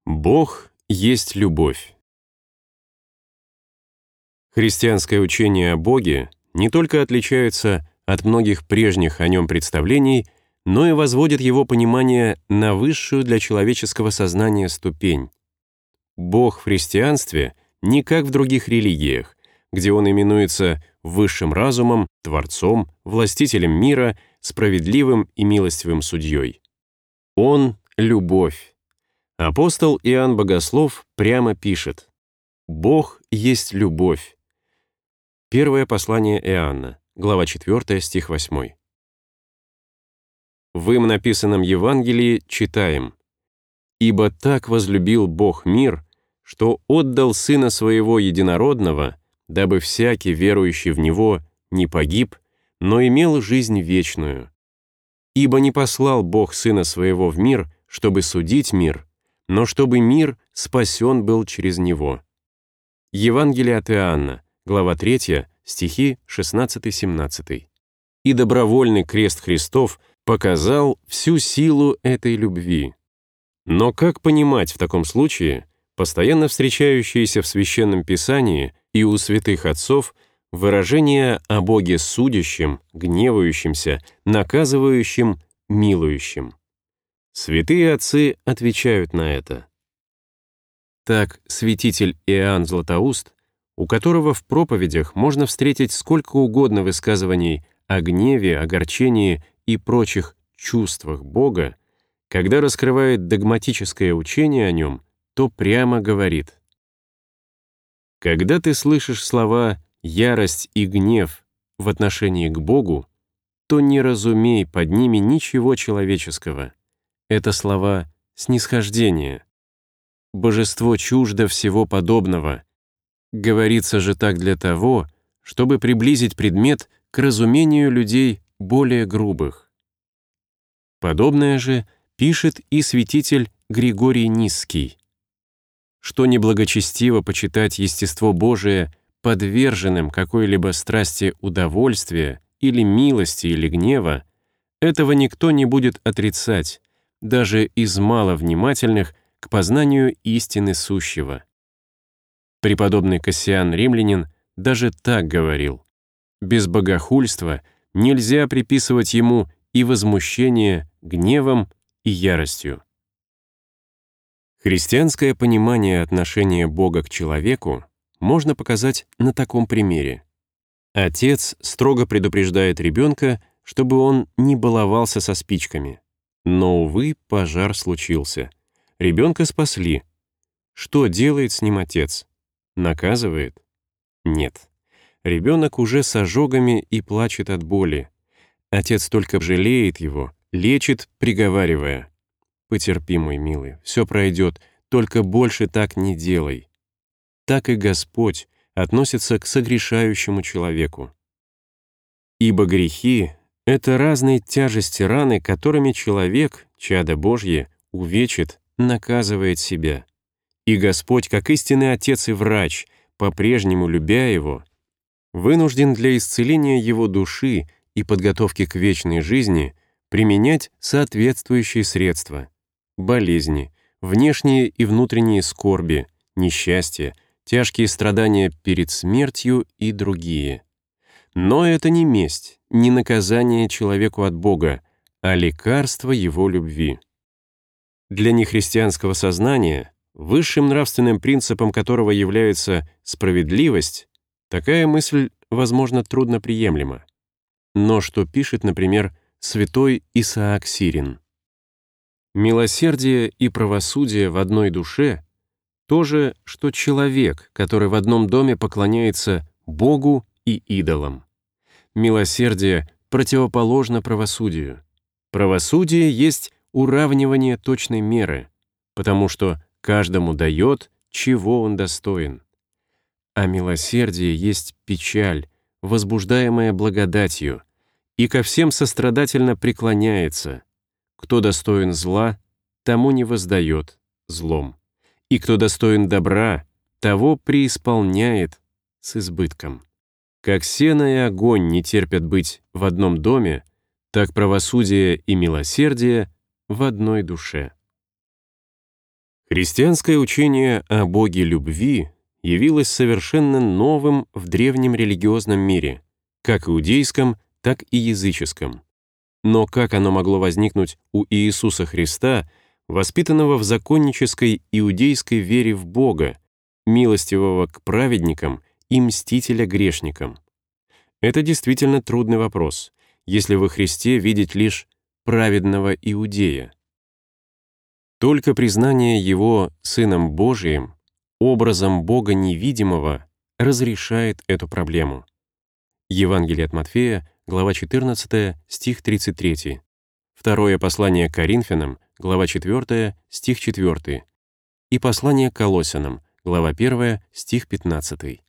Бог есть любовь. Христианское учение о Боге не только отличается от многих прежних о нем представлений, но и возводит его понимание на высшую для человеческого сознания ступень. Бог в христианстве не как в других религиях, где он именуется высшим разумом, Творцом, властителем мира, справедливым и милостивым судьей. Он — любовь. Апостол Иоанн Богослов прямо пишет: «Бог есть любовь». Первое послание Иоанна, глава 4, стих 8. В им написанном Евангелии читаем: «Ибо так возлюбил Бог мир, что отдал Сына Своего Единородного, дабы всякий, верующий в Него, не погиб, но имел жизнь вечную. Ибо не послал Бог Сына Своего в мир, чтобы судить мир, но чтобы мир спасен был через Него». Евангелие от Иоанна, глава 3, стихи 16-17. «И добровольный крест Христов показал всю силу этой любви». Но как понимать в таком случае постоянно встречающиеся в Священном Писании и у святых отцов выражения о Боге судящем, гневающемся, наказывающем, милующем? Святые отцы отвечают на это. Так, святитель Иоанн Златоуст, у которого в проповедях можно встретить сколько угодно высказываний о гневе, огорчении и прочих чувствах Бога, когда раскрывает догматическое учение о нем, то прямо говорит: «Когда ты слышишь слова «ярость» и «гнев» в отношении к Богу, то не разумей под ними ничего человеческого. Это слова снисхождения. Божество чуждо всего подобного. Говорится же так для того, чтобы приблизить предмет к разумению людей более грубых». Подобное же пишет и святитель Григорий Нисский: «Что неблагочестиво почитать естество Божие подверженным какой-либо страсти удовольствия или милости или гнева, этого никто не будет отрицать, даже из маловнимательных к познанию истины сущего». Преподобный Кассиан Римлянин даже так говорил: «Без богохульства нельзя приписывать ему и возмущение гневом и яростью». Христианское понимание отношения Бога к человеку можно показать на таком примере. Отец строго предупреждает ребенка, чтобы он не баловался со спичками. Но, увы, пожар случился. Ребенка спасли. Что делает с ним отец? Наказывает? Нет. Ребенок уже с ожогами и плачет от боли. Отец только жалеет его, лечит, приговаривая: «Потерпи, мой милый, все пройдет, только больше так не делай». Так и Господь относится к согрешающему человеку. Ибо грехи — это разные тяжести раны, которыми человек, чадо Божье, увечит, наказывает себя. И Господь, как истинный Отец и Врач, по-прежнему любя его, вынужден для исцеления его души и подготовки к вечной жизни применять соответствующие средства: болезни, внешние и внутренние скорби, несчастья, тяжкие страдания перед смертью и другие. Но это не месть, не наказание человеку от Бога, а лекарство его любви. Для нехристианского сознания, высшим нравственным принципом которого является справедливость, такая мысль, возможно, трудноприемлема. Но что пишет, например, святой Исаак Сирин? «Милосердие и правосудие в одной душе — то же, что человек, который в одном доме поклоняется Богу и идолам. Милосердие противоположно правосудию. Правосудие есть уравнивание точной меры, потому что каждому дает, чего он достоин. А милосердие есть печаль, возбуждаемая благодатью, и ко всем сострадательно преклоняется. Кто достоин зла, тому не воздает злом, и кто достоин добра, того преисполняет с избытком. Как сено и огонь не терпят быть в одном доме, так правосудие и милосердие в одной душе». Христианское учение о Боге любви явилось совершенно новым в древнем религиозном мире, как иудейском, так и языческом. Но как оно могло возникнуть у Иисуса Христа, воспитанного в законнической иудейской вере в Бога, милостивого к праведникам и мстителя грешникам? Это действительно трудный вопрос, если во Христе видеть лишь праведного иудея. Только признание Его Сыном Божиим, образом Бога невидимого, разрешает эту проблему. Евангелие от Матфея, глава 14, стих 33. Второе послание к Коринфянам, глава 4, стих 4. И послание к Колоссянам, глава 1, стих 15.